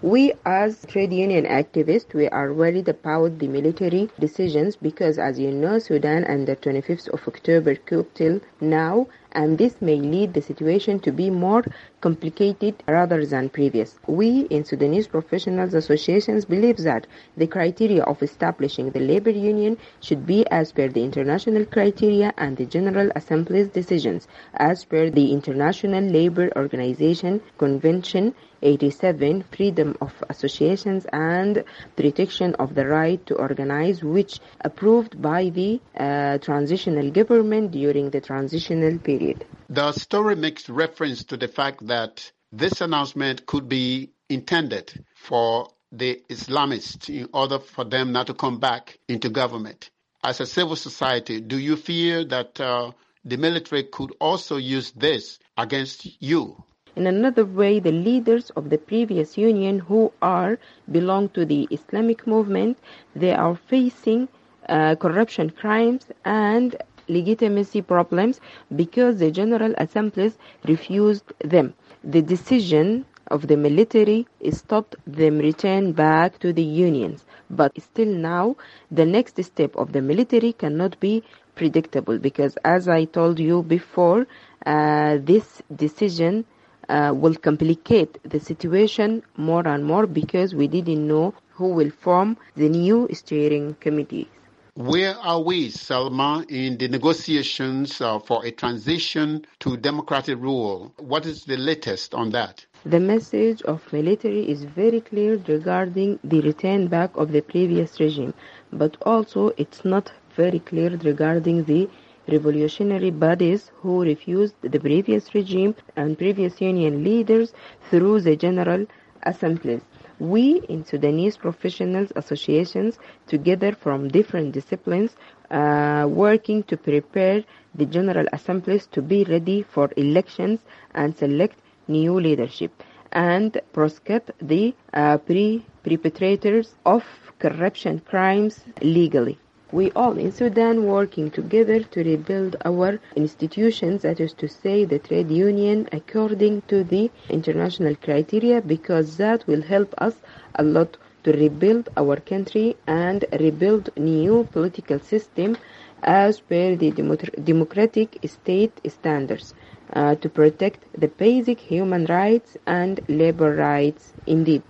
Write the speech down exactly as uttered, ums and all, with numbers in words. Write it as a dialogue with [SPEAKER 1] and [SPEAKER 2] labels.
[SPEAKER 1] We as trade union activists, we are worried about the military decisions because, as you know, Sudan and the twenty-fifth of October coup till now, and this may lead the situation to be more complicated rather than previous. We in Sudanese Professionals Associations believe that the criteria of establishing the labor union should be as per the international criteria and the General Assembly's decisions, as per the International Labour Organization Convention eighty-seven, freedom of associations and protection of the right to organize, which approved by the uh, transitional government during the transitional period.
[SPEAKER 2] The story makes reference to the fact that this announcement could be intended for the Islamists in order for them not to come back into government. As a civil society, do you fear that uh, the military could also use this against you?
[SPEAKER 1] In another way, the leaders of the previous union who are belong to the Islamic movement, they are facing uh, corruption crimes and legitimacy problems because the General Assemblies refused them. The decision of the military stopped them return back to the unions. But still now, the next step of the military cannot be predictable because, as I told you before, uh, this decision Uh, will complicate the situation more and more because we didn't know who will form the new steering committee.
[SPEAKER 2] Where are we, Salma, in the negotiations uh, for a transition to democratic rule? What is the latest on that?
[SPEAKER 1] The message of military is very clear regarding the return back of the previous regime, but also it's not very clear regarding the revolutionary bodies who refused the previous regime and previous union leaders through the General Assemblies. We in Sudanese Professionals Associations, together from different disciplines, uh, working to prepare the General Assemblies to be ready for elections and select new leadership and prosecute the uh, pre- perpetrators of corruption crimes legally. We all in Sudan working together to rebuild our institutions, that is to say the trade union, according to the international criteria, because that will help us a lot to rebuild our country and rebuild new political system as per the democratic state standards uh, to protect the basic human rights and labor rights indeed.